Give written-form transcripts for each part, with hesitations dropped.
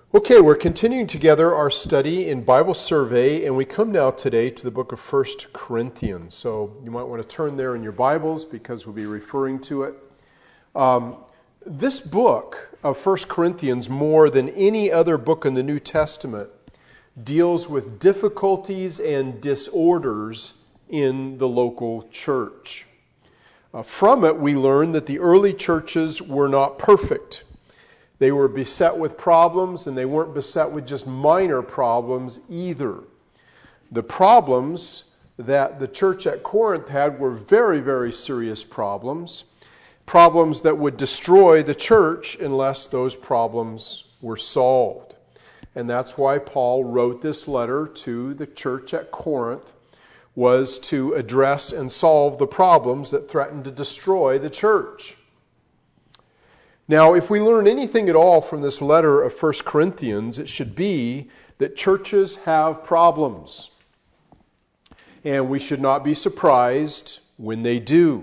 Okay, we're continuing together our study in Bible survey, and we come now today to the book of 1 Corinthians. So you might want to turn there in your Bibles because we'll be referring to it. This book of 1 Corinthians, more than any other book in the New Testament, deals with difficulties and disorders in the local church. From it, we learn that the early churches were not perfect. They were beset with problems, and they weren't beset with just minor problems either. The problems that the church at Corinth had were very, very serious problems that would destroy the church unless those problems were solved. And that's why Paul wrote this letter to the church at Corinth, was to address and solve the problems that threatened to destroy the church. Now, if we learn anything at all from this letter of 1 Corinthians, it should be that churches have problems. And we should not be surprised when they do.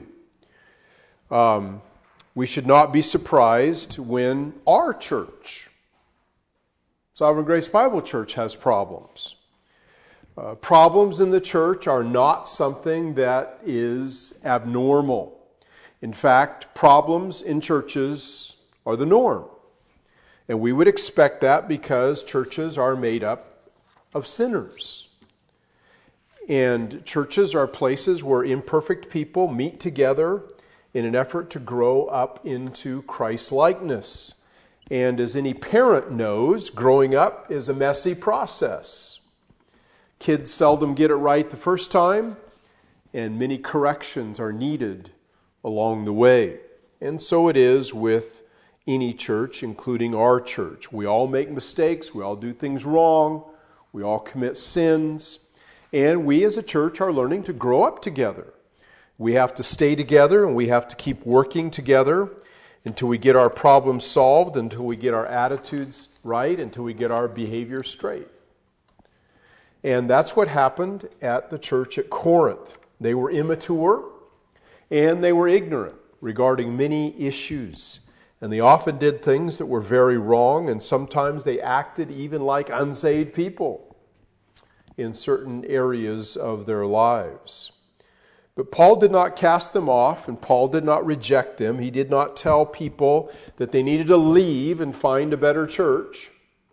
We should not be surprised when our church, Sovereign Grace Bible Church, has problems. Problems in the church are not something that is abnormal. In fact, problems in churches are the norm. And we would expect that because churches are made up of sinners. And churches are places where imperfect people meet together in an effort to grow up into Christ-likeness. And as any parent knows, growing up is a messy process. Kids seldom get it right the first time, and many corrections are needed along the way. And so it is with any church, including our church. We all make mistakes, we all do things wrong, we all commit sins, and we as a church are learning to grow up together. We have to stay together, and we have to keep working together until we get our problems solved, until we get our attitudes right, until we get our behavior straight. And that's what happened at the church at Corinth. They were immature, and they were ignorant regarding many issues. And they often did things that were very wrong, and sometimes they acted even like unsaved people in certain areas of their lives. But Paul did not cast them off, and Paul did not reject them. He did not tell people that they needed to leave and find a better church.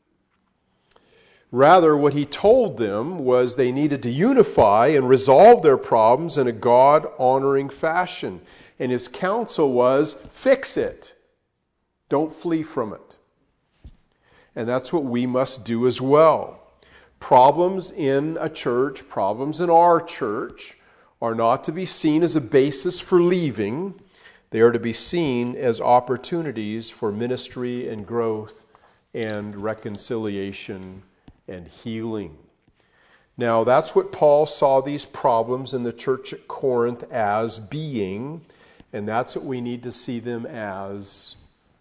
Rather, what he told them was they needed to unify and resolve their problems in a God-honoring fashion. And his counsel was, fix it. Don't flee from it. And that's what we must do as well. Problems in a church, problems in our church, are not to be seen as a basis for leaving. They are to be seen as opportunities for ministry and growth and reconciliation and healing. Now, that's what Paul saw these problems in the church at Corinth as being, and that's what we need to see them as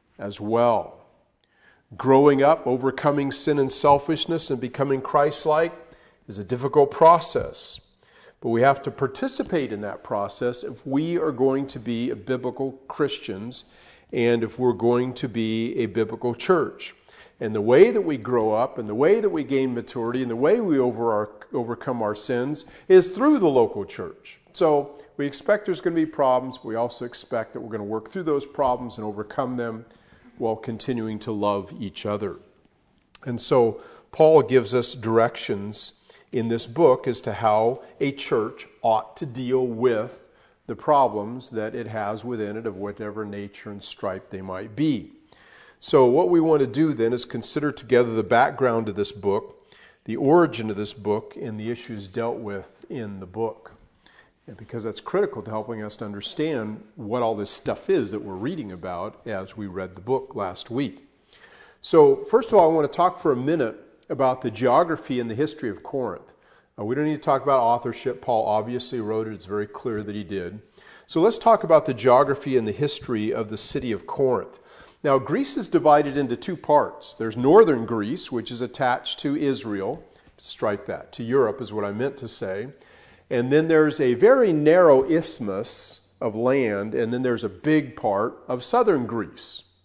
well. Growing up, overcoming sin and selfishness and becoming Christ-like is a difficult process. But we have to participate in that process if we are going to be biblical Christians and if we're going to be a biblical church. And the way that we grow up and the way that we gain maturity and the way we overcome our sins is through the local church. So we expect there's going to be problems, but we also expect that we're going to work through those problems and overcome them while continuing to love each other. And so Paul gives us directions in this book as to how a church ought to deal with the problems that it has within it of whatever nature and stripe they might be. So what we want to do then is consider together the background of this book, the origin of this book, and the issues dealt with in the book. And because that's critical to helping us to understand what all this stuff is that we're reading about as we read the book last week. So first of all, I want to talk for a minute about the geography and the history of Corinth. We don't need to talk about authorship. Paul obviously wrote it. It's very clear that he did. So let's talk about the geography and the history of the city of Corinth. Now, Greece is divided into two parts. There's northern Greece, which is attached to Israel. Strike that. To Europe is what I meant to say. And then there's a very narrow isthmus of land, and then there's a big part of southern Greece.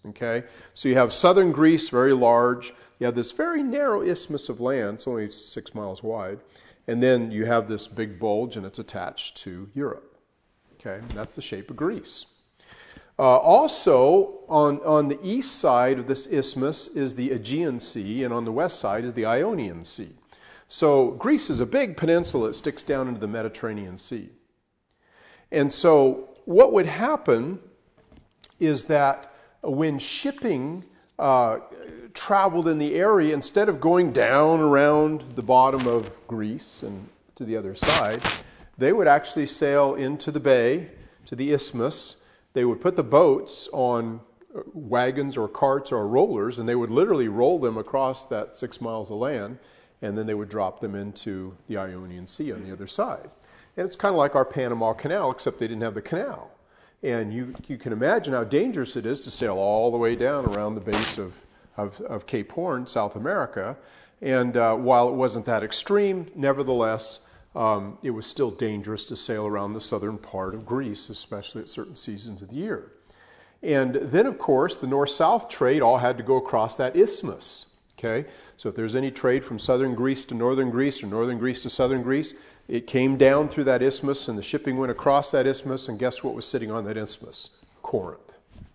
Okay? So you have southern Greece, very large. You have this very narrow isthmus of land. It's only 6 miles wide. And then you have this big bulge, and it's attached to Europe. Okay? That's the shape of Greece. Also, on the east side of this isthmus is the Aegean Sea, and on the west side is the Ionian Sea. So Greece is a big peninsula that sticks down into the Mediterranean Sea. And so what would happen is that when shipping traveled in the area, instead of going down around the bottom of Greece and to the other side, they would actually sail into the bay, to the isthmus. They would put the boats on wagons or carts or rollers, and they would literally roll them across that 6 miles of land, and then they would drop them into the Ionian Sea on the other side. And it's kind of like our Panama Canal, except they didn't have the canal. And you can imagine how dangerous it is to sail all the way down around the base of Cape Horn, South America. And while it wasn't that extreme, nevertheless, it was still dangerous to sail around the southern part of Greece, especially at certain seasons of the year. And then, of course, the north-south trade all had to go across that isthmus. Okay? So if there's any trade from southern Greece to northern Greece or northern Greece to southern Greece, it came down through that isthmus, and the shipping went across that isthmus, and guess what was sitting on that isthmus? Corinth.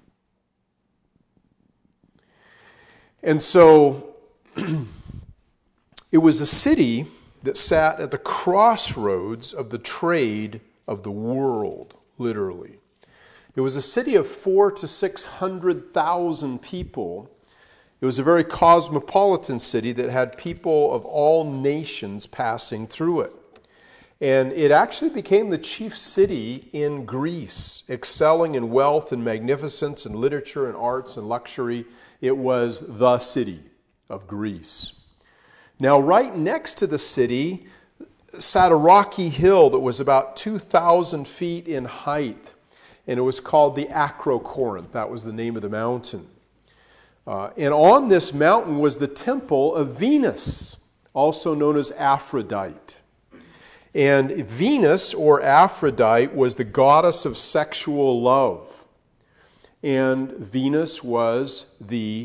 And so it was a city that sat at the crossroads of the trade of the world, literally. It was a city of 400,000 to 600,000 people. It was a very cosmopolitan city that had people of all nations passing through it. And it actually became the chief city in Greece, excelling in wealth and magnificence and literature and arts and luxury. It was the city of Greece. Now, right next to the city sat a rocky hill that was about 2,000 feet in height, and it was called the Acrocorinth. That was the name of the mountain. And on this mountain was the temple of Venus, also known as Aphrodite. And Venus, or Aphrodite, was the goddess of sexual love. And Venus was the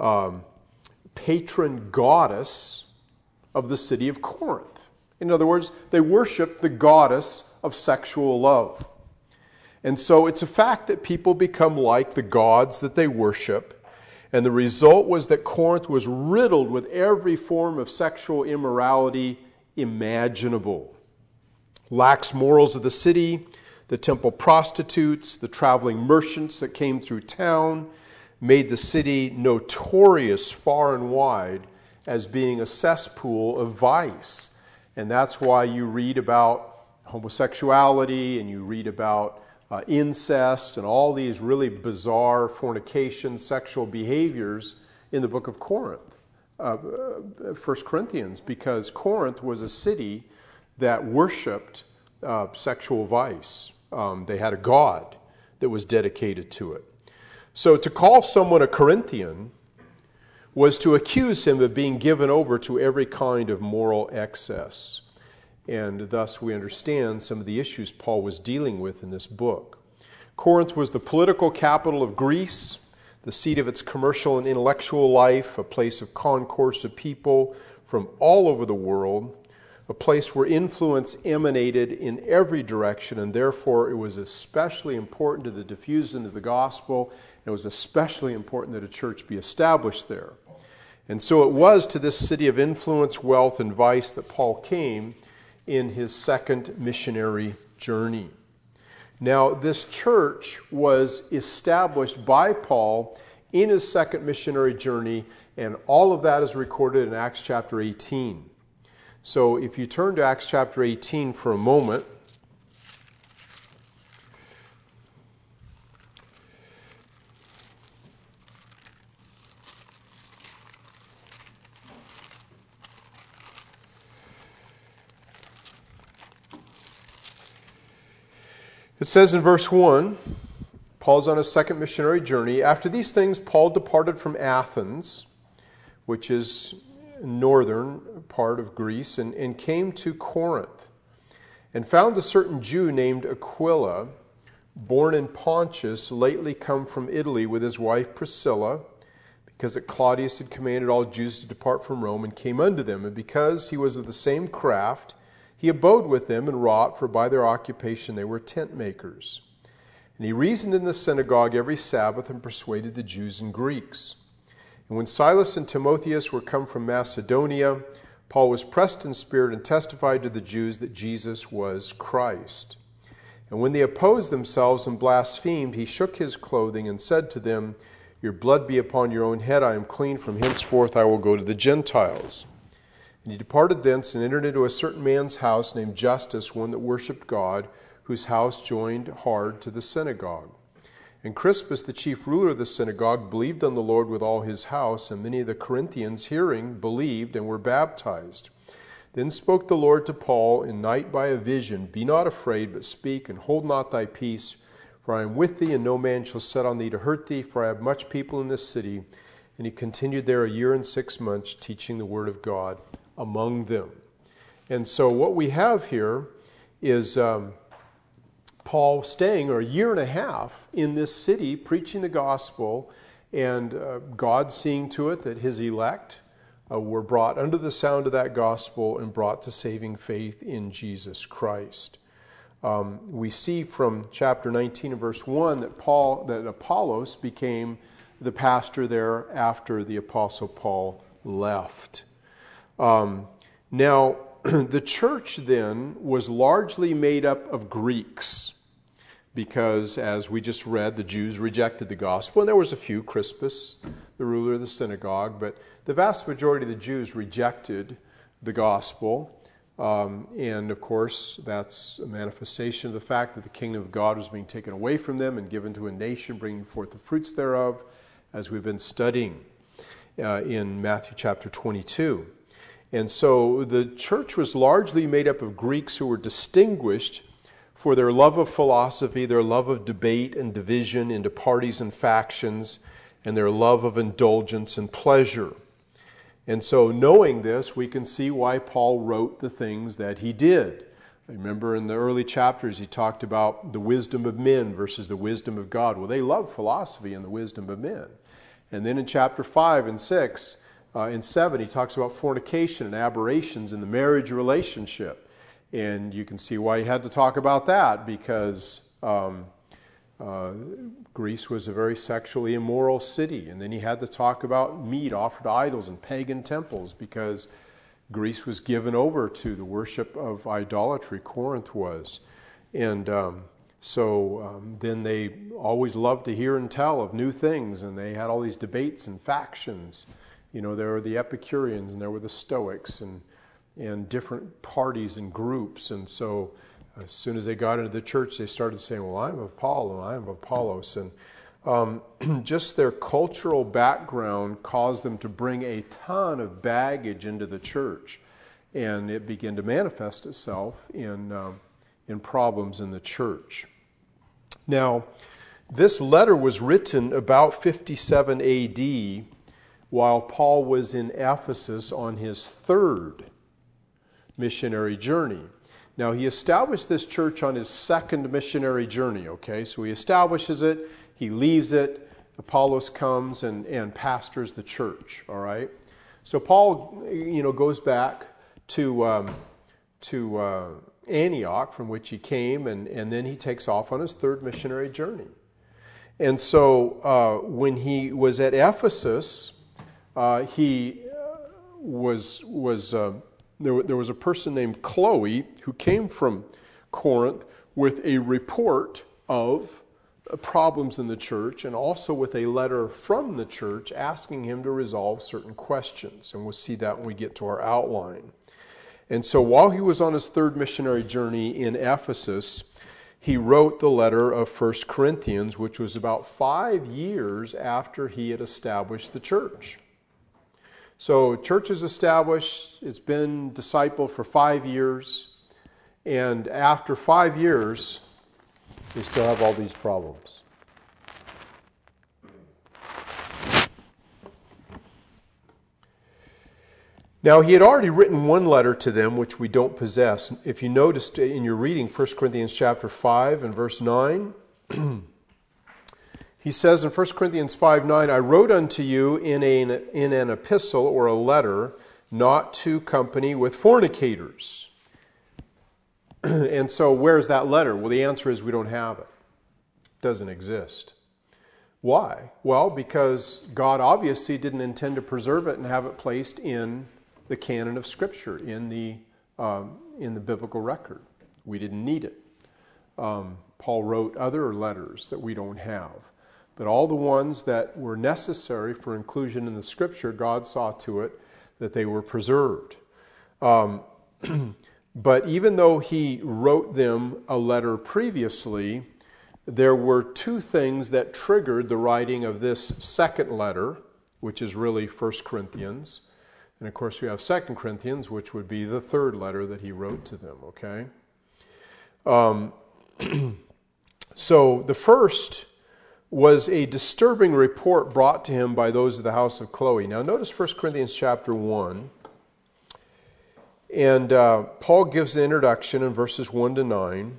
patron goddess of the city of Corinth. In other words, they worshiped the goddess of sexual love. And so it's a fact that people become like the gods that they worship. And the result was that Corinth was riddled with every form of sexual immorality imaginable. Lax morals of the city, the temple prostitutes, the traveling merchants that came through town made the city notorious far and wide as being a cesspool of vice. And that's why you read about homosexuality and you read about incest and all these really bizarre fornication, sexual behaviors in the book of Corinth, 1 Corinthians, because Corinth was a city that worshipped sexual vice. They had a god that was dedicated to it. So to call someone a Corinthian was to accuse him of being given over to every kind of moral excess. And thus we understand some of the issues Paul was dealing with in this book. Corinth was the political capital of Greece, the seat of its commercial and intellectual life, a place of concourse of people from all over the world, a place where influence emanated in every direction, and therefore it was especially important to the diffusion of the gospel. It was especially important that a church be established there. And so it was to this city of influence, wealth, and vice that Paul came in his second missionary journey. Now, this church was established by Paul in his second missionary journey, and all of that is recorded in Acts chapter 18. So if you turn to Acts chapter 18 for a moment, it says in verse 1, Paul's on his second missionary journey. After these things, Paul departed from Athens, which is northern part of Greece, and came to Corinth, and found a certain Jew named Aquila, born in Pontus, lately come from Italy with his wife Priscilla, because that Claudius had commanded all Jews to depart from Rome, and came unto them. And because he was of the same craft, he abode with them and wrought, for by their occupation they were tent makers. And he reasoned in the synagogue every Sabbath, and persuaded the Jews and Greeks. And when Silas and Timotheus were come from Macedonia, Paul was pressed in spirit and testified to the Jews that Jesus was Christ. And when they opposed themselves and blasphemed, he shook his clothing and said to them, Your blood be upon your own head. I am clean. From henceforth I will go to the Gentiles. And he departed thence and entered into a certain man's house named Justus, one that worshipped God, whose house joined hard to the synagogue. And Crispus, the chief ruler of the synagogue, believed on the Lord with all his house, and many of the Corinthians, hearing, believed and were baptized. Then spoke the Lord to Paul in night by a vision, Be not afraid, but speak, and hold not thy peace, for I am with thee, and no man shall set on thee to hurt thee, for I have much people in this city. And he continued there 1 year and 6 months, teaching the word of God among them. And so what we have here is Paul staying 1.5 years in this city, preaching the gospel, and God seeing to it that his elect were brought under the sound of that gospel and brought to saving faith in Jesus Christ. We see from chapter 19 and verse 1 that Apollos became the pastor there after the Apostle Paul left. Now, the church then was largely made up of Greeks because, as we just read, the Jews rejected the gospel. And there was a few, Crispus, the ruler of the synagogue, but the vast majority of the Jews rejected the gospel. And, of course, that's a manifestation of the fact that the kingdom of God was being taken away from them and given to a nation, bringing forth the fruits thereof, as we've been studying in Matthew chapter 22. And so the church was largely made up of Greeks who were distinguished for their love of philosophy, their love of debate and division into parties and factions, and their love of indulgence and pleasure. And so knowing this, we can see why Paul wrote the things that he did. Remember in the early chapters he talked about the wisdom of men versus the wisdom of God. Well, they love philosophy and the wisdom of men. And then in chapter 5 and 6 and 7, he talks about fornication and aberrations in the marriage relationship. And you can see why he had to talk about that, because Greece was a very sexually immoral city. And then he had to talk about meat offered to idols and pagan temples, because Greece was given over to the worship of idolatry. Corinth was. And then they always loved to hear and tell of new things, and they had all these debates and factions. You know, there were the Epicureans and there were the Stoics and different parties and groups. And so as soon as they got into the church, they started saying, well, I'm of Paul and I'm of Apollos. And just their cultural background caused them to bring a ton of baggage into the church. And it began to manifest itself in problems in the church. Now, this letter was written about 57 A.D., while Paul was in Ephesus on his third missionary journey. Now, he established this church on his second missionary journey, okay? So he establishes it, he leaves it, Apollos comes and pastors the church, all right? So Paul, goes back to Antioch, from which he came, and then he takes off on his third missionary journey. And so when he was at Ephesus, there was a person named Chloe who came from Corinth with a report of problems in the church, and also with a letter from the church asking him to resolve certain questions. And we'll see that when we get to our outline. And so while he was on his third missionary journey in Ephesus, he wrote the letter of 1 Corinthians, which was about 5 years after he had established the church. So church is established, it's been discipled for 5 years, and after 5 years, they still have all these problems. Now, he had already written one letter to them, which we don't possess. If you noticed in your reading 1 Corinthians chapter 5 and verse 9, He says in 1 Corinthians 5:9, I wrote unto you in an epistle or a letter not to company with fornicators. And so where's that letter? Well, the answer is we don't have it. It doesn't exist. Why? Well, because God obviously didn't intend to preserve it and have it placed in the canon of Scripture, in the biblical record. We didn't need it. Paul wrote other letters that we don't have. But all the ones that were necessary for inclusion in the Scripture, God saw to it that they were preserved. But even though he wrote them a letter previously, there were two things that triggered the writing of this second letter, which is really 1 Corinthians. And of course we have 2 Corinthians, which would be the third letter that he wrote to them, okay? So the first was a disturbing report brought to him by those of the house of Chloe. Now notice 1 Corinthians chapter 1. And Paul gives the introduction in verses 1 to 9.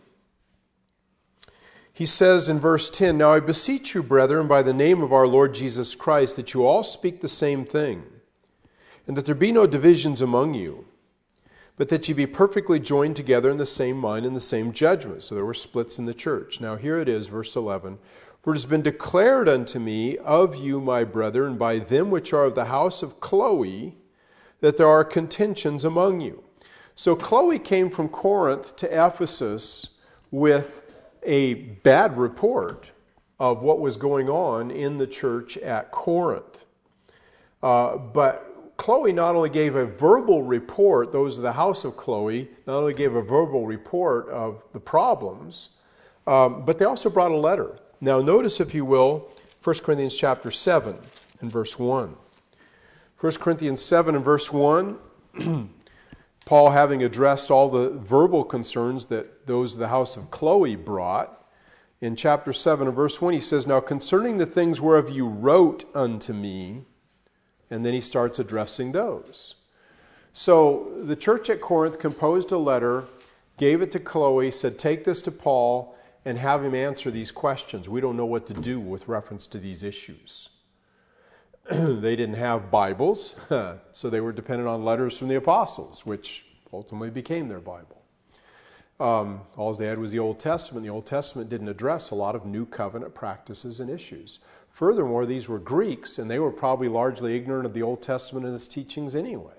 He says in verse 10, Now I beseech you, brethren, by the name of our Lord Jesus Christ, that you all speak the same thing, and that there be no divisions among you, but that ye be perfectly joined together in the same mind and the same judgment. So there were splits in the church. Now here it is, verse 11. For it has been declared unto me of you, my brethren, by them which are of the house of Chloe, that there are contentions among you. So Chloe came from Corinth to Ephesus with a bad report of what was going on in the church at Corinth. But Chloe not only gave a verbal report, those of the house of Chloe not only gave a verbal report of the problems, but they also brought a letter. Now notice, if you will, 1 Corinthians chapter 7 and verse 1. 1 Corinthians 7 and verse 1, Paul, having addressed all the verbal concerns that those of the house of Chloe brought, in chapter 7 and verse 1, he says, Now concerning the things whereof you wrote unto me, and then he starts addressing those. So the church at Corinth composed a letter, gave it to Chloe, said, take this to Paul, and have him answer these questions. We don't know what to do with reference to these issues. They didn't have Bibles, so they were dependent on letters from the apostles, which ultimately became their Bible. All they had was the Old Testament. The Old Testament didn't address a lot of new covenant practices and issues. Furthermore, these were Greeks, and they were probably largely ignorant of the Old Testament and its teachings anyway.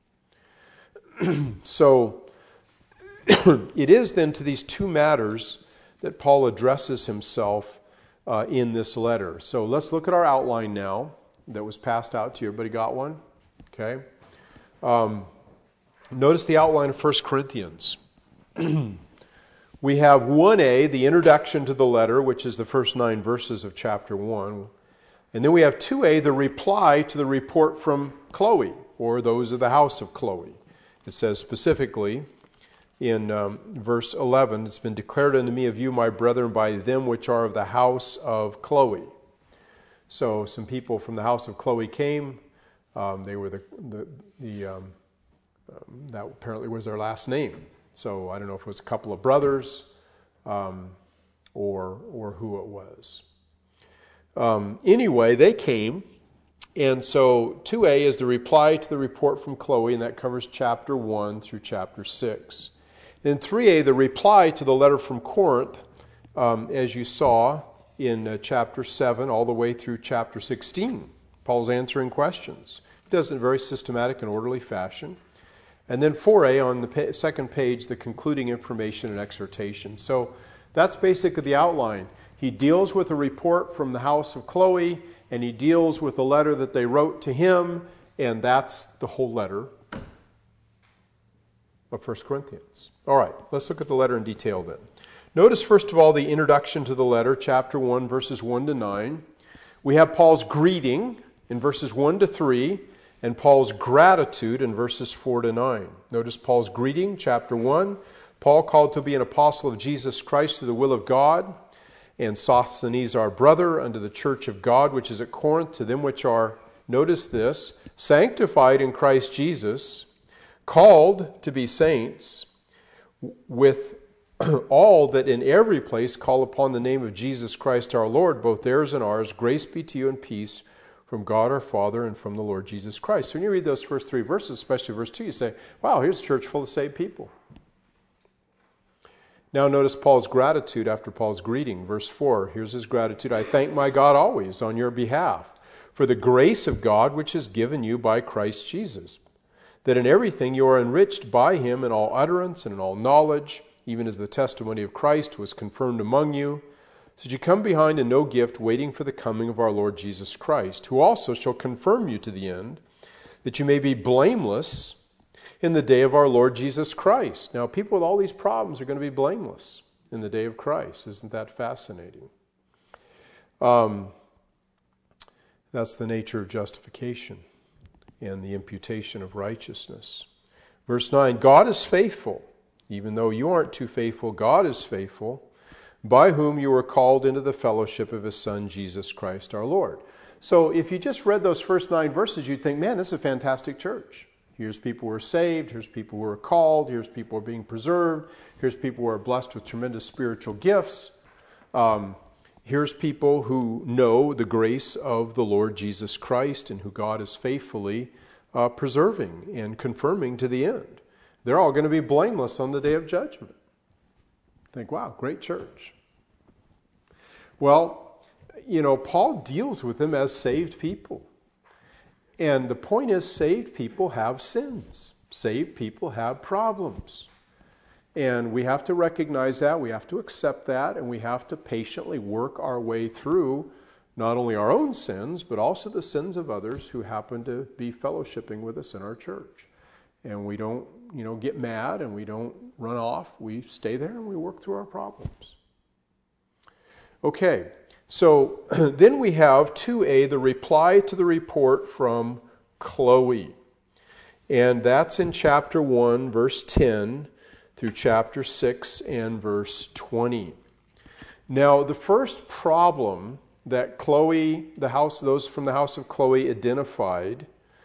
So it is then to these two matters that Paul addresses himself in this letter. So let's look at our outline now that was passed out to you. Everybody got one? Okay. Notice the outline of 1 Corinthians. We have 1a, the introduction to the letter, which is the first 9 verses of chapter 1. And then we have 2a, the reply to the report from Chloe, or those of the house of Chloe. It says specifically in verse 11, It's been declared unto me of you, my brethren, by them which are of the house of Chloe. So some people from the house of Chloe came. They were that apparently was their last name. So I don't know if it was a couple of brothers or who it was. Anyway, they came, and so 2a is the reply to the report from Chloe, and that covers chapter 1 through chapter 6. Then 3a, the reply to the letter from Corinth, as you saw in chapter 7 all the way through chapter 16. Paul's answering questions. He does it in a very systematic and orderly fashion. And then 4a on the second page, the concluding information and exhortation. So that's basically the outline. He deals with a report from the house of Chloe, and he deals with the letter that they wrote to him, and that's the whole letter of 1 Corinthians. All right, let's look at the letter in detail then. Notice, first of all, the introduction to the letter, chapter 1, verses 1 to 9. We have Paul's greeting in verses 1 to 3, and Paul's gratitude in verses 4 to 9. Notice Paul's greeting, chapter 1. Paul, called to be an apostle of Jesus Christ through the will of God, and Sosthenes our brother, unto the church of God which is at Corinth, to them which are, notice this, sanctified in Christ Jesus, called to be saints, with all that in every place call upon the name of Jesus Christ our Lord, both theirs and ours, grace be to you and peace from God our Father and from the Lord Jesus Christ. So when you read those first three verses, especially verse 2, you say, wow, here's a church full of saved people. Now notice Paul's gratitude after Paul's greeting. Verse 4, here's his gratitude. I thank my God always on your behalf for the grace of God which is given you by Christ Jesus, that in everything you are enriched by him in all utterance and in all knowledge, even as the testimony of Christ was confirmed among you, so that you come behind in no gift, waiting for the coming of our Lord Jesus Christ, who also shall confirm you to the end, that you may be blameless in the day of our Lord Jesus Christ. Now, people with all these problems are going to be blameless in the day of Christ. Isn't that fascinating? That's the nature of justification and the imputation of righteousness. Verse 9, God is faithful. Even though you aren't too faithful, God is faithful, by whom you were called into the fellowship of his Son, Jesus Christ our Lord. So if you just read those first 9 verses, you'd think, man, this is a fantastic church. Here's people who are saved, here's people who are called, here's people who are being preserved, here's people who are blessed with tremendous spiritual gifts. Here's people who know the grace of the Lord Jesus Christ and who God is faithfully preserving and confirming to the end. They're all going to be blameless on the day of judgment. Think, wow, great church. Well, Paul deals with them as saved people. And the point is, saved people have sins. Saved people have problems. And we have to recognize that, we have to accept that, and we have to patiently work our way through not only our own sins, but also the sins of others who happen to be fellowshipping with us in our church. And we don't, get mad and we don't run off. We stay there and we work through our problems. Okay, so then we have 2a, the reply to the report from Chloe. And that's in chapter 1, verse 10 through chapter 6 and verse 20. Now, the first problem that Chloe, those from the house of Chloe identified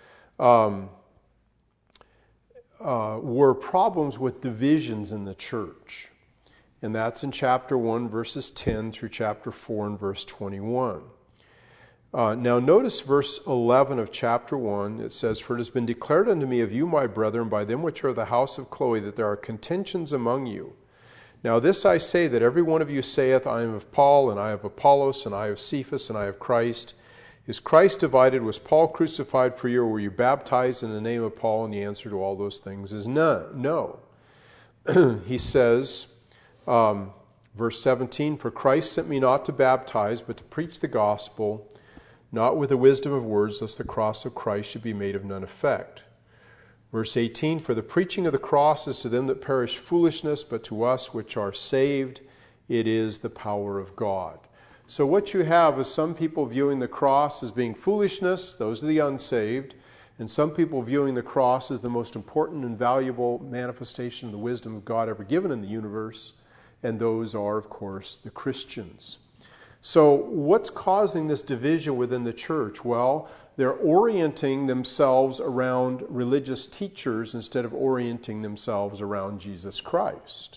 were problems with divisions in the church. And that's in chapter 1, verses 10 through chapter 4 and verse 21. Now notice verse 11 of chapter 1. It says, For it has been declared unto me of you, my brethren, by them which are of the house of Chloe, that there are contentions among you. Now this I say, that every one of you saith, I am of Paul, and I of Apollos, and I of Cephas, and I of Christ. Is Christ divided? Was Paul crucified for you? Or were you baptized in the name of Paul? And the answer to all those things is no. He says, verse 17, For Christ sent me not to baptize, but to preach the gospel, not with the wisdom of words, lest the cross of Christ should be made of none effect. Verse 18, For the preaching of the cross is to them that perish foolishness, but to us which are saved, it is the power of God. So what you have is some people viewing the cross as being foolishness, those are the unsaved, and some people viewing the cross as the most important and valuable manifestation of the wisdom of God ever given in the universe, and those are, of course, the Christians. So what's causing this division within the church? Well, they're orienting themselves around religious teachers instead of orienting themselves around Jesus Christ.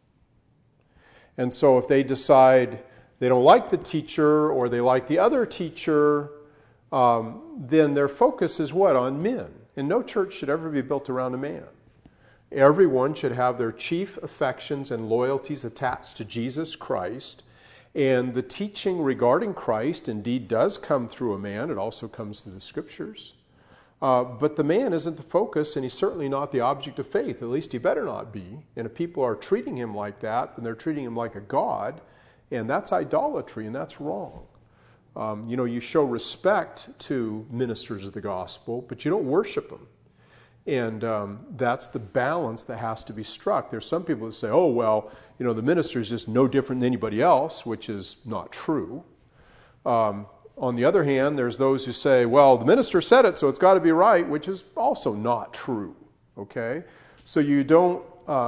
And so if they decide they don't like the teacher or they like the other teacher, then their focus is what? On men. And no church should ever be built around a man. Everyone should have their chief affections and loyalties attached to Jesus Christ. And the teaching regarding Christ indeed does come through a man. It also comes through the Scriptures. But the man isn't the focus, and he's certainly not the object of faith. At least he better not be. And if people are treating him like that, then they're treating him like a god. And that's idolatry, and that's wrong. You show respect to ministers of the gospel, but you don't worship them. And that's the balance that has to be struck. There's some people that say, oh, well, the minister is just no different than anybody else, which is not true. On the other hand, there's those who say, well, the minister said it, so it's got to be right, which is also not true. Okay? So you don't,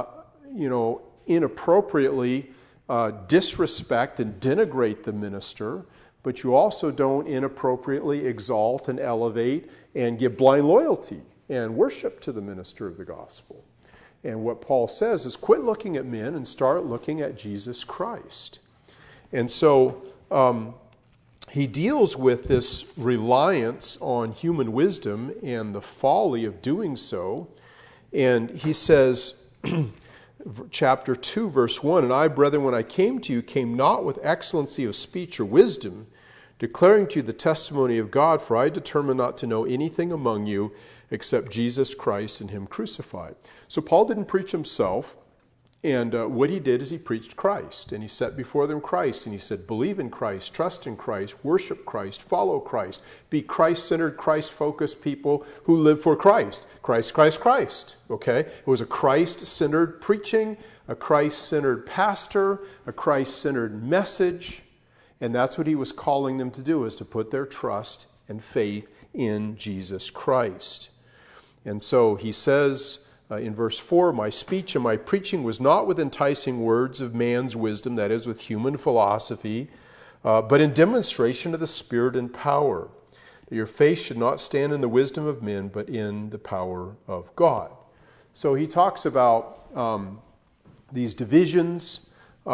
inappropriately disrespect and denigrate the minister, but you also don't inappropriately exalt and elevate and give blind loyalty and worship to the minister of the gospel. And what Paul says is quit looking at men and start looking at Jesus Christ. And so he deals with this reliance on human wisdom and the folly of doing so. And he says, chapter 2, verse 1, "And I, brethren, when I came to you, came not with excellency of speech or wisdom, declaring to you the testimony of God, for I determined not to know anything among you except Jesus Christ and him crucified." So Paul didn't preach himself, and what he did is he preached Christ, and he set before them Christ, and he said, believe in Christ, trust in Christ, worship Christ, follow Christ, be Christ-centered, Christ-focused people who live for Christ. Christ, Christ, Christ, okay? It was a Christ-centered preaching, a Christ-centered pastor, a Christ-centered message, and that's what he was calling them to do, is to put their trust and faith in Jesus Christ. And so he says in verse 4, "My speech and my preaching was not with enticing words of man's wisdom," that is, with human philosophy, "but in demonstration of the Spirit and power, that your faith should not stand in the wisdom of men, but in the power of God." So he talks about these divisions,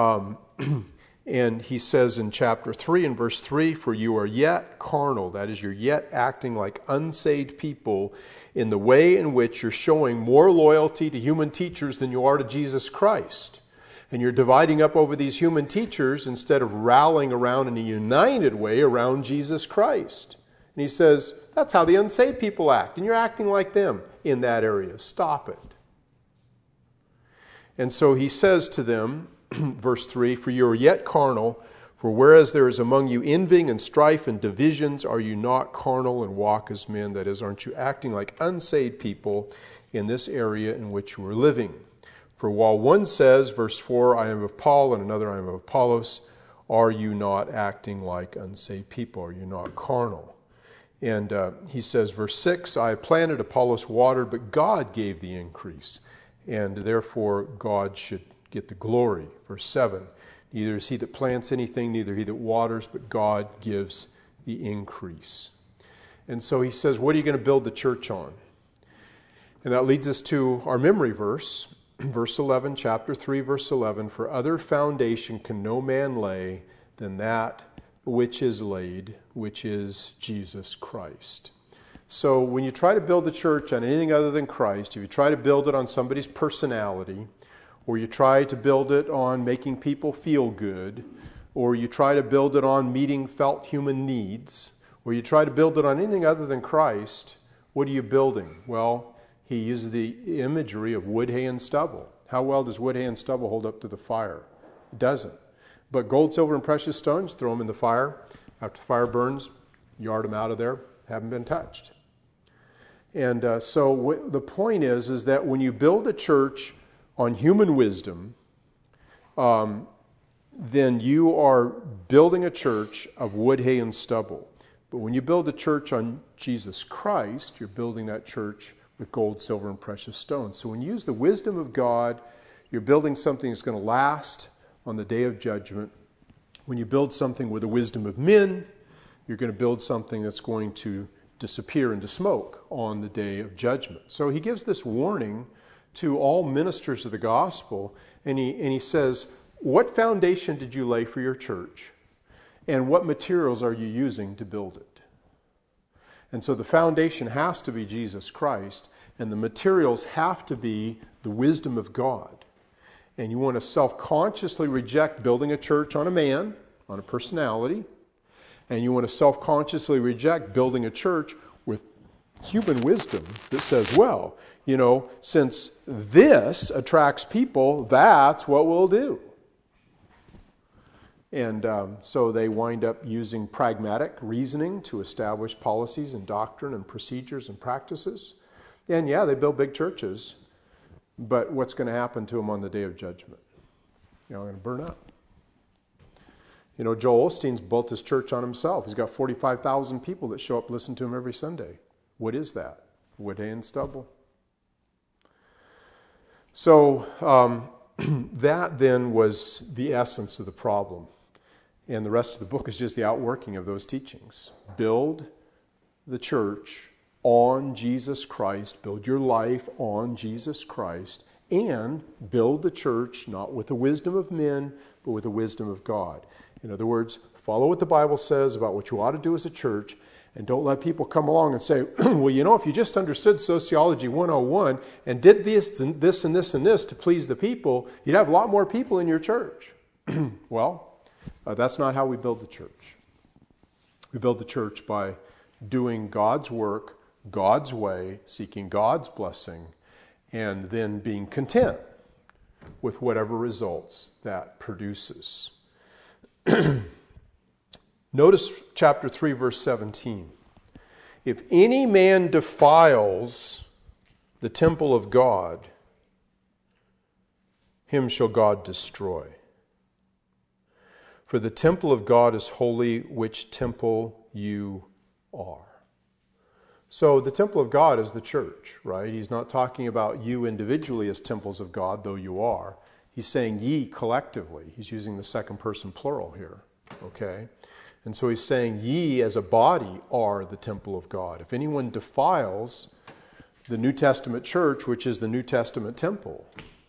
and he says in chapter 3 and verse 3, "For you are yet carnal," that is, you're yet acting like unsaved people in the way in which you're showing more loyalty to human teachers than you are to Jesus Christ. And you're dividing up over these human teachers instead of rallying around in a united way around Jesus Christ. And he says, that's how the unsaved people act, and you're acting like them in that area. Stop it. And so he says to them, verse 3, "For you are yet carnal, for whereas there is among you envying and strife and divisions, are you not carnal and walk as men?" That is, aren't you acting like unsaved people in this area in which you are living? "For while one says," verse 4, "I am of Paul," and another, "I am of Apollos," are you not acting like unsaved people? Are you not carnal? And he says, verse 6, "I planted, Apollos watered, but God gave the increase, and therefore God should get the glory." Verse 7, "Neither is he that plants anything, neither he that waters, but God gives the increase." And so he says, what are you going to build the church on? And that leads us to our memory verse, verse 11, chapter 3, verse 11, "For other foundation can no man lay than that which is laid, which is Jesus Christ." So when you try to build the church on anything other than Christ, if you try to build it on somebody's personality, or you try to build it on making people feel good, or you try to build it on meeting felt human needs, or you try to build it on anything other than Christ, what are you building? Well, he uses the imagery of wood, hay, and stubble. How well does wood, hay, and stubble hold up to the fire? It doesn't. But gold, silver, and precious stones, throw them in the fire. After the fire burns, yard them out of there, haven't been touched. And so the point is that when you build a church on human wisdom, then you are building a church of wood, hay, and stubble. But when you build a church on Jesus Christ, you're building that church with gold, silver, and precious stones. So when you use the wisdom of God, you're building something that's going to last on the day of judgment. When you build something with the wisdom of men, you're going to build something that's going to disappear into smoke on the day of judgment. So he gives this warning to all ministers of the gospel, and he says, what foundation did you lay for your church? And what materials are you using to build it? And so the foundation has to be Jesus Christ, and the materials have to be the wisdom of God. And you want to self-consciously reject building a church on a man, on a personality, and you want to self-consciously reject building a church with human wisdom that says, well, since this attracts people, that's what we'll do. And so they wind up using pragmatic reasoning to establish policies and doctrine and procedures and practices. And yeah, they build big churches, but what's going to happen to them on the day of judgment? They're going to burn up. Joel Osteen's built his church on himself. He's got 45,000 people that show up and listen to him every Sunday. What is that? Wood, hay, and stubble. So that then was the essence of the problem. And the rest of the book is just the outworking of those teachings. Build the church on Jesus Christ. Build your life on Jesus Christ. and build the church not with the wisdom of men, but with the wisdom of God. In other words, follow what the Bible says about what you ought to do as a church, and don't let people come along and say, well, if you just understood Sociology 101 and did this and this and this and this to please the people, you'd have a lot more people in your church. Well, that's not how we build the church. We build the church by doing God's work, God's way, seeking God's blessing, and then being content with whatever results that produces. Notice chapter 3, verse 17. If any man defiles the temple of God, him shall God destroy. For the temple of God is holy, which temple you are. So the temple of God is the church, right? He's not talking about you individually as temples of God, though you are. He's saying ye collectively. He's using the second person plural here, okay? And so he's saying ye as a body are the temple of God. If anyone defiles the New Testament church, which is the New Testament temple,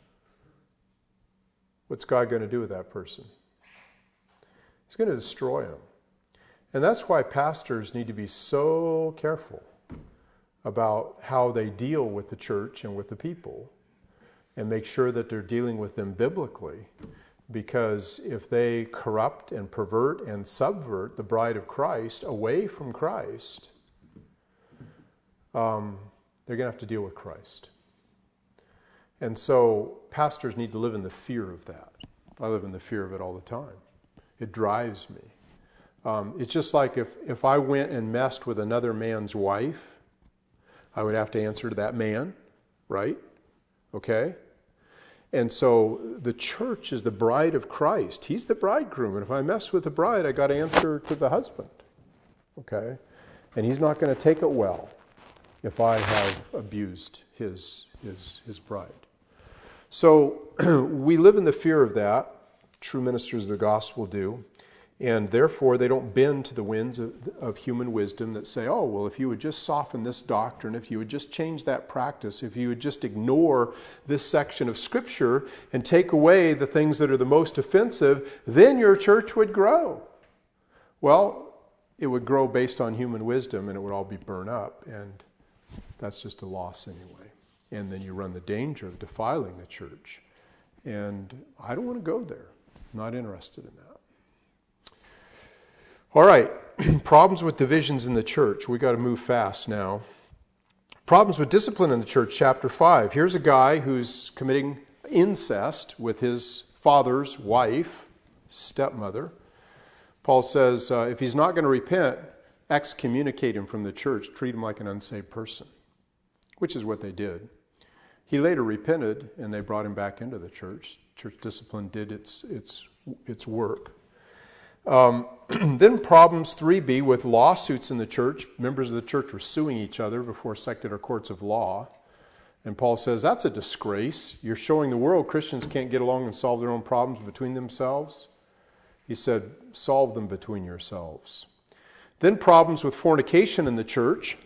what's God going to do with that person? He's going to destroy him. And that's why pastors need to be so careful about how they deal with the church and with the people, and make sure that they're dealing with them biblically. Because if they corrupt and pervert and subvert the bride of Christ away from Christ, they're going to have to deal with Christ. And so pastors need to live in the fear of that. I live in the fear of it all the time. It drives me. It's just like if I went and messed with another man's wife, I would have to answer to that man, right? Okay? And so the church is the bride of Christ. He's the bridegroom. And if I mess with the bride, I got to answer to the husband. Okay? And he's not going to take it well if I have abused his bride. So we live in the fear of that. True ministers of the gospel do. And therefore, they don't bend to the winds of human wisdom that say, oh, well, if you would just soften this doctrine, if you would just change that practice, if you would just ignore this section of Scripture and take away the things that are the most offensive, then your church would grow. Well, it would grow based on human wisdom, and it would all be burned up, and that's just a loss anyway. And then you run the danger of defiling the church. And I don't want to go there. I'm not interested in that. All right, problems with divisions in the church. We've got to move fast now. Problems with discipline in the church, chapter 5. Here's a guy who's committing incest with his father's wife, stepmother. Paul says if he's not going to repent, excommunicate him from the church, treat him like an unsaved person, which is what they did. He later repented, and they brought him back into the church. Church discipline did its work. Then problems 3b with lawsuits in the church. Members of the church were suing each other before secular courts of law. And Paul says that's a disgrace. You're showing the world Christians can't get along and solve their own problems between themselves. He said, solve them between yourselves. Then problems with fornication in the church.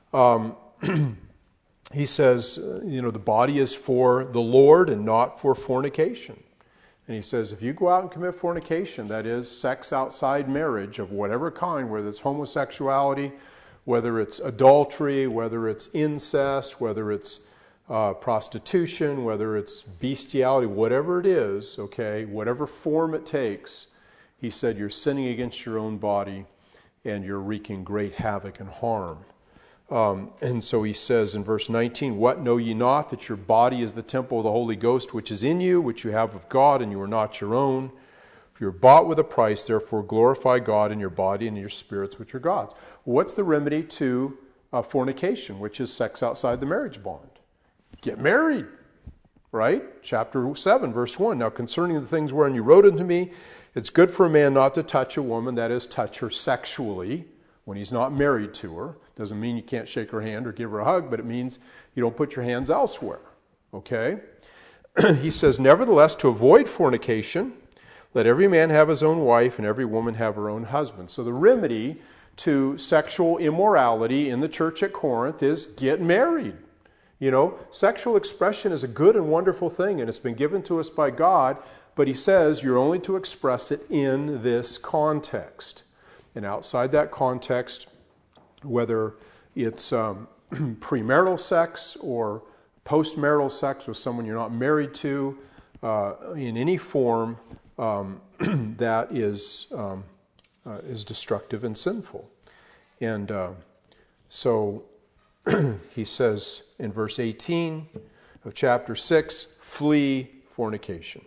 He says, the body is for the Lord and not for fornication. And he says, if you go out and commit fornication, that is sex outside marriage of whatever kind, whether it's homosexuality, whether it's adultery, whether it's incest, whether it's prostitution, whether it's bestiality, whatever it is, okay, whatever form it takes, he said, you're sinning against your own body and you're wreaking great havoc and harm. And so he says in verse 19, what know ye not, that your body is the temple of the Holy Ghost, which is in you, which you have of God, and you are not your own? If you're bought with a price, therefore glorify God in your body and in your spirits, which are God's. What's the remedy to fornication, which is sex outside the marriage bond? Get married, right? Chapter 7, verse 1. Now concerning the things wherein you wrote unto me, it's good for a man not to touch a woman, that is, touch her sexually, when he's not married to her. Doesn't mean you can't shake her hand or give her a hug, but it means you don't put your hands elsewhere. Okay? He says, nevertheless, to avoid fornication, let every man have his own wife and every woman have her own husband. So the remedy to sexual immorality in the church at Corinth is get married. You know, sexual expression is a good and wonderful thing, and it's been given to us by God, but he says you're only to express it in this context. And outside that context, whether it's premarital sex or postmarital sex with someone you're not married to, in any form, that is destructive and sinful. And so he says in verse 18 of chapter 6, flee fornication.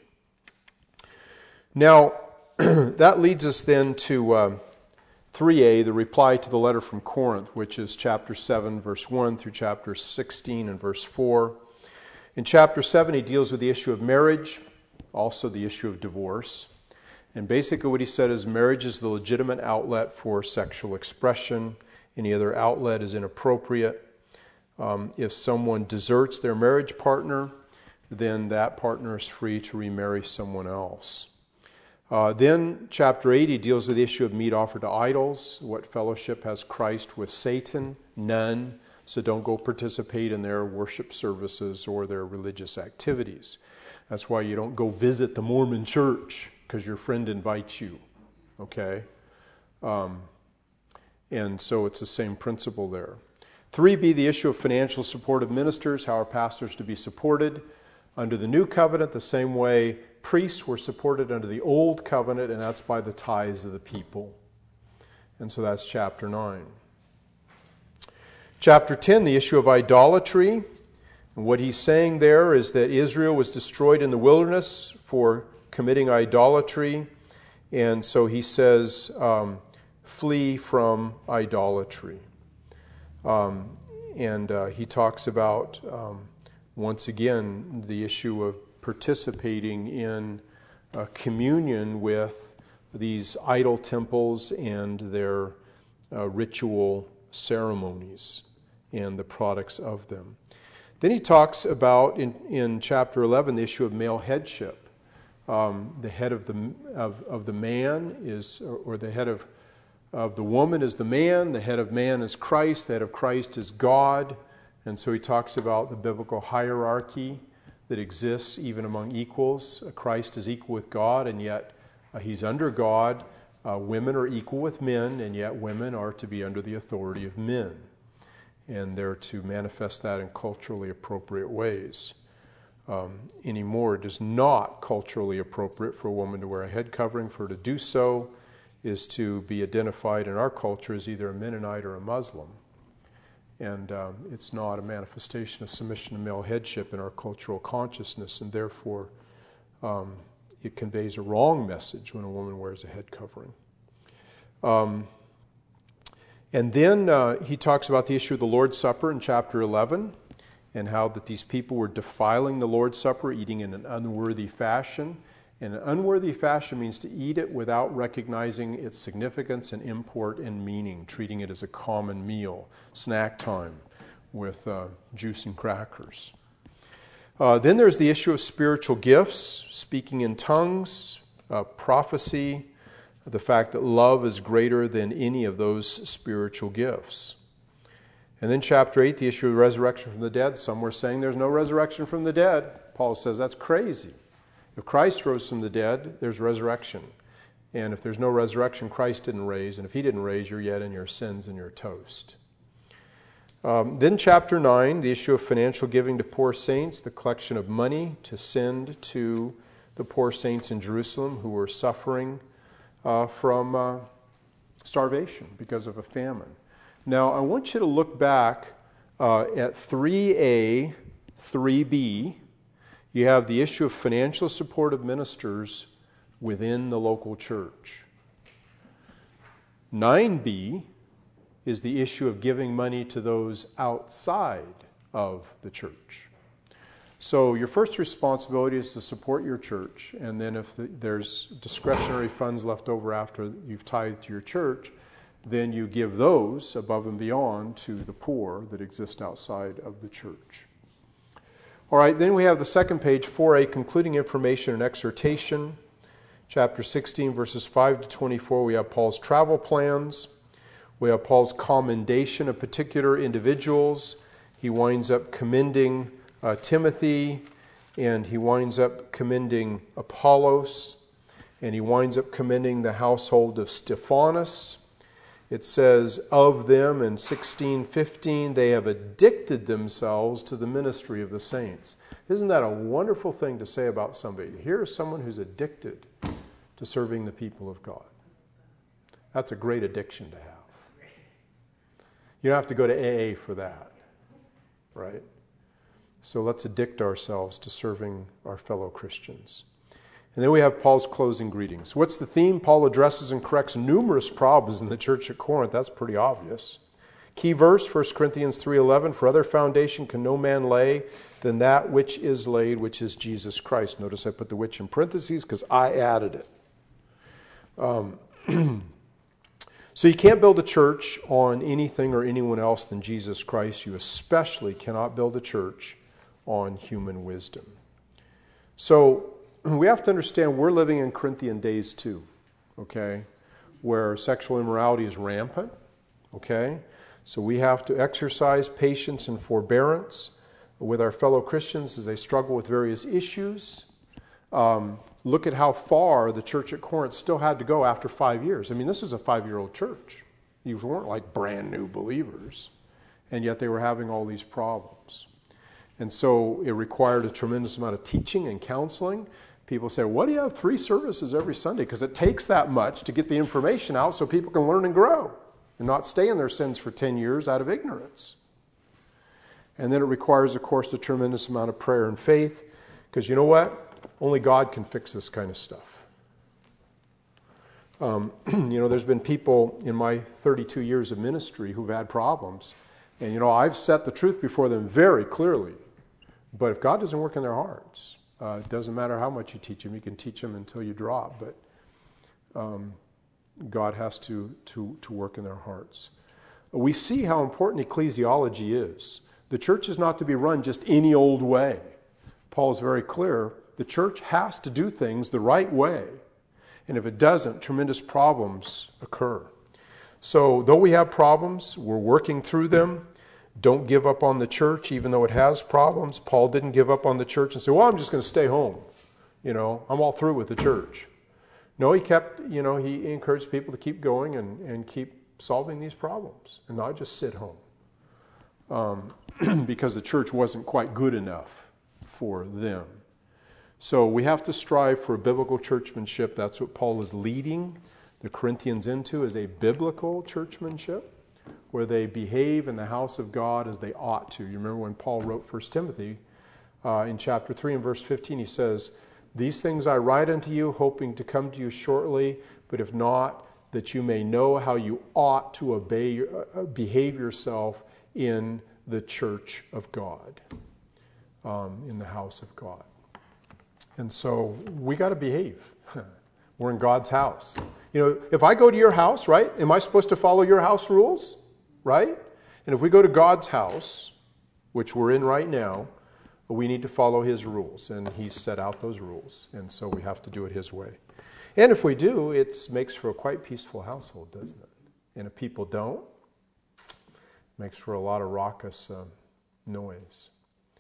Now, that leads us then to 3a, the reply to the letter from Corinth, which is chapter 7, verse 1 through chapter 16 and verse 4. In chapter 7, he deals with the issue of marriage, also the issue of divorce. And basically what he said is marriage is the legitimate outlet for sexual expression. Any other outlet is inappropriate. If someone deserts their marriage partner, then that partner is free to remarry someone else. Then chapter 8, he deals with the issue of meat offered to idols. What fellowship has Christ with Satan? None. So don't go participate in their worship services or their religious activities. That's why you don't go visit the Mormon church, because your friend invites you. Okay? And so it's the same principle there. 3b, the issue of financial support of ministers, how are pastors to be supported under the new covenant, the same way priests were supported under the old covenant, and that's by the tithes of the people. And so that's chapter 9. Chapter 10, the issue of idolatry. And what he's saying there is that Israel was destroyed in the wilderness for committing idolatry. And so he says, flee from idolatry. He talks about, once again, the issue of participating in communion with these idol temples and their ritual ceremonies and the products of them. Then he talks about, in chapter 11, the issue of male headship. The head of the man is, or the head of the woman is the man, the head of man is Christ, the head of Christ is God. And so he talks about the biblical hierarchy that exists even among equals. Christ is equal with God, and yet he's under God. Women are equal with men, and yet women are to be under the authority of men. And they're to manifest that in culturally appropriate ways. Anymore, it is not culturally appropriate for a woman to wear a head covering. For her to do so is to be identified in our culture as either a Mennonite or a Muslim. And it's not a manifestation of submission to male headship in our cultural consciousness, and therefore it conveys a wrong message when a woman wears a head covering. And then he talks about the issue of the Lord's Supper in chapter 11, and how that these people were defiling the Lord's Supper, eating in an unworthy fashion. And an unworthy fashion means to eat it without recognizing its significance and import and meaning, treating it as a common meal, snack time with juice and crackers. Then there's the issue of spiritual gifts, speaking in tongues, prophecy, the fact that love is greater than any of those spiritual gifts. And then chapter 8, the issue of resurrection from the dead. Some were saying there's no resurrection from the dead. Paul says that's crazy. If Christ rose from the dead, there's resurrection. And if there's no resurrection, Christ didn't raise. And if he didn't raise, you're yet in your sins and you're toast. Then chapter 9, the issue of financial giving to poor saints, the collection of money to send to the poor saints in Jerusalem who were suffering from starvation because of a famine. Now, I want you to look back at 3a, 3b. You have the issue of financial support of ministers within the local church. 9b is the issue of giving money to those outside of the church. So your first responsibility is to support your church, and then if there's discretionary funds left over after you've tithed to your church, then you give those above and beyond to the poor that exist outside of the church. All right, then we have the second page, 4a, concluding information and exhortation. Chapter 16, verses 5 to 24, we have Paul's travel plans. We have Paul's commendation of particular individuals he winds up commending Timothy, and he winds up commending Apollos, and he winds up commending the household of Stephanas. It says of them in 16:15, they have addicted themselves to the ministry of the saints. Isn't that a wonderful thing to say about somebody? Here's someone who's addicted to serving the people of God. That's a great addiction to have. You don't have to go to AA for that, right? So let's addict ourselves to serving our fellow Christians. And then we have Paul's closing greetings. What's the theme? Paul addresses and corrects numerous problems in the church at Corinth. That's pretty obvious. Key verse, 1 Corinthians 3:11, for other foundation can no man lay than that which is laid, which is Jesus Christ. Notice I put the which in parentheses because I added it. So you can't build a church on anything or anyone else than Jesus Christ. You especially cannot build a church on human wisdom. So we have to understand we're living in Corinthian days too, okay, where sexual immorality is rampant, okay? So we have to exercise patience and forbearance with our fellow Christians as they struggle with various issues. Look at how far the church at Corinth still had to go after 5 years. I mean, this is a 5-year-old church. You weren't like brand new believers, and yet they were having all these problems. And so it required a tremendous amount of teaching and counseling. People say, why do you have 3 services every Sunday? Because it takes that much to get the information out so people can learn and grow and not stay in their sins for 10 years out of ignorance. And then it requires, of course, a tremendous amount of prayer and faith, because you know what? Only God can fix this kind of stuff. There's been people in my 32 years of ministry who've had problems. And, I've set the truth before them very clearly. But if God doesn't work in their hearts, it doesn't matter how much you teach them. You can teach them until you drop. But God has to work in their hearts. We see how important ecclesiology is. The church is not to be run just any old way. Paul is very clear. The church has to do things the right way. And if it doesn't, tremendous problems occur. So though we have problems, we're working through them. Don't give up on the church, even though it has problems. Paul didn't give up on the church and say, well, I'm just going to stay home. I'm all through with the church. No, he he encouraged people to keep going and keep solving these problems and not just sit home. Because the church wasn't quite good enough for them. So we have to strive for biblical churchmanship. That's what Paul is leading the Corinthians into, is a biblical churchmanship where they behave in the house of God as they ought to. You remember when Paul wrote 1 Timothy in chapter 3 and verse 15, he says, these things I write unto you, hoping to come to you shortly, but if not, that you may know how you ought to behave yourself in the church of God, in the house of God. And so we got to behave. We're in God's house. If I go to your house, right, am I supposed to follow your house rules? Right? And if we go to God's house, which we're in right now, we need to follow His rules. And He's set out those rules. And so we have to do it His way. And if we do, it makes for a quite peaceful household, doesn't it? And if people don't, it makes for a lot of raucous noise.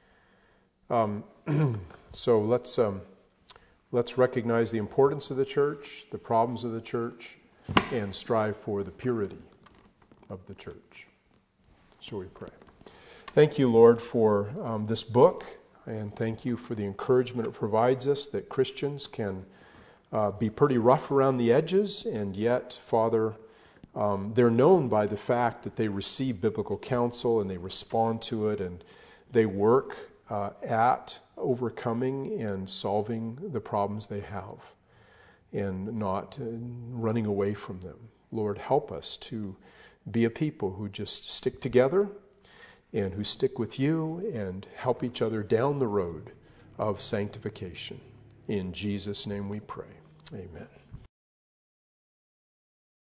So let's recognize the importance of the church, the problems of the church, and strive for the purity of the church. Shall we pray? Thank you, Lord, for this book, and thank you for the encouragement it provides us that Christians can be pretty rough around the edges, and yet, Father, they're known by the fact that they receive biblical counsel and they respond to it and they work at overcoming and solving the problems they have and not running away from them. Lord, help us to be a people who just stick together and who stick with you and help each other down the road of sanctification. In Jesus' name we pray. Amen.